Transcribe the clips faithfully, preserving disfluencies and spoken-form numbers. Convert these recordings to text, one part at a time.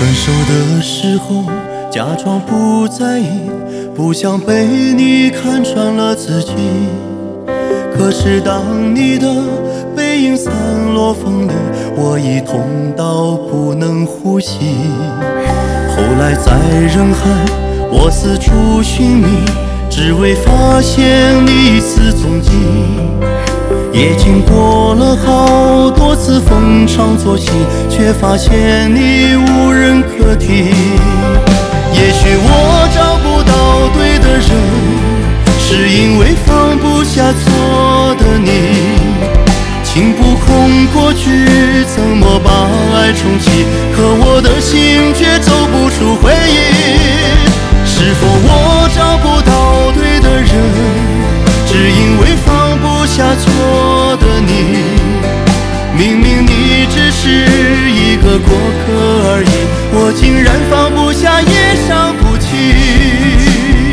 分手的时候假装不在意，不想被你看穿了自己。可是当你的背影散落风里，我已痛到不能呼吸。后来在人海我四处寻觅，只为发现你一丝踪迹。也经过了好多次逢场作戏，却发现你无人可提。也许我找不到对的人，是因为放不下错的你。情不空过去，怎么把爱重启？可我的心却走不出回忆。是否我找不到对的人，只因为放不下错的你？明明你只是一个过客而已，我竟然放不下也伤不起。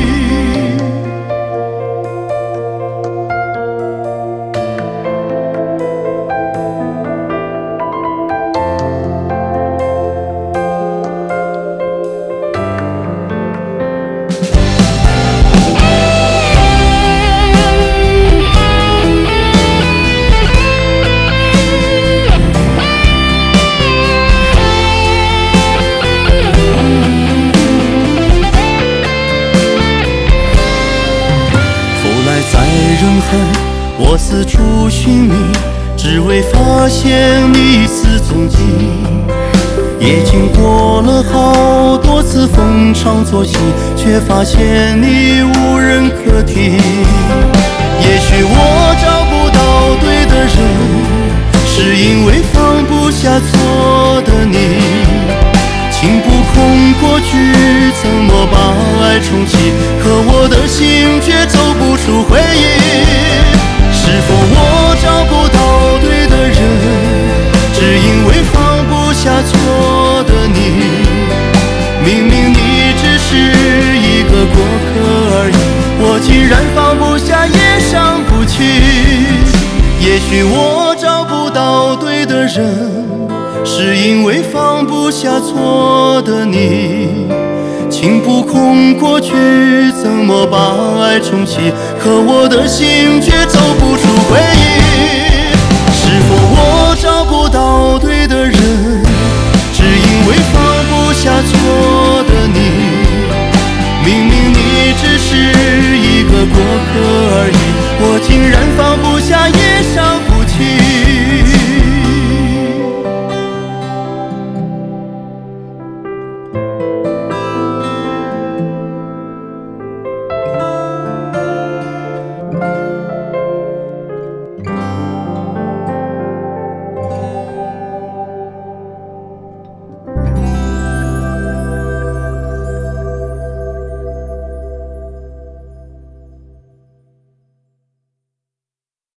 我四处寻觅，只为发现你一丝踪迹。也经过了好多次逢场作戏，却发现你无人可提。也许我找不到对的人，是因为放不下错的你。情不空过去，怎么把爱重启？可我的心却走不出回忆。是否我找不到对的人，只因为放不下错的你？明明你只是一个过客而已，我竟然放不下也伤不起。也许我找不到对的人，是因为放不下错的你。情不空过去，怎么把爱重启？可我的心却走不出回忆。